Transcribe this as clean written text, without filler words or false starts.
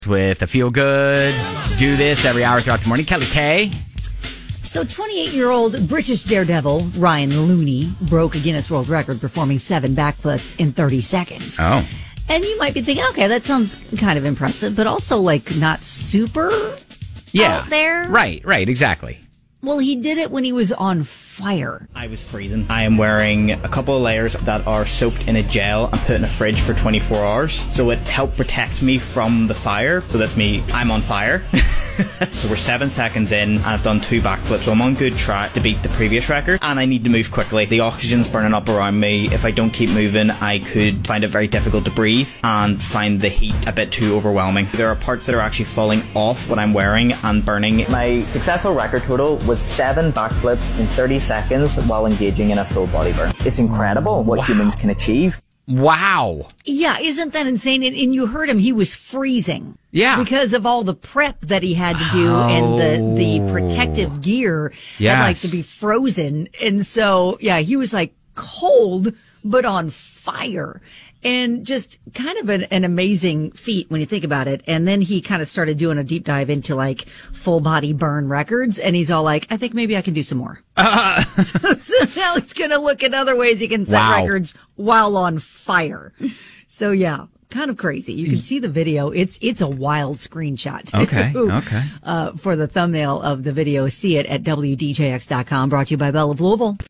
with a feel good. Do this every hour throughout the morning. Kelly K. So 28-year-old British daredevil Ryan Looney broke a Guinness World Record performing 7 backflips in 30 seconds. Oh. And you might be thinking, okay, that sounds kind of impressive, but also like not super out there. Right, exactly. Well, he did it when he was on fire. I was freezing. I am wearing a couple of layers that are soaked in a gel and put in a fridge for 24 hours. So it helped protect me from the fire. So that's me. I'm on fire. So we're 7 seconds in and I've done 2 backflips. So I'm on good track to beat the previous record. And I need to move quickly. The oxygen's burning up around me. If I don't keep moving, I could find it very difficult to breathe and find the heat a bit too overwhelming. There are parts that are actually falling off what I'm wearing and burning. My successful record total was 7 backflips in 30 seconds while engaging in a full body burn. It's incredible what humans can achieve. Wow. Yeah, isn't that insane? And you heard him, he was freezing. Yeah. Because of all the prep that he had to do and the protective gear had like to be frozen. And so, yeah, he was like cold, but on fire. And just kind of an amazing feat when you think about it. And then he kind of started doing a deep dive into like full body burn records. And he's all like, I think maybe I can do some more. So now he's going to look at other ways he can set records while on fire. So yeah, kind of crazy. You can see the video. It's a wild screenshot. Okay. For the thumbnail of the video, see it at WDJX.com. Brought to you by Bell of Louisville.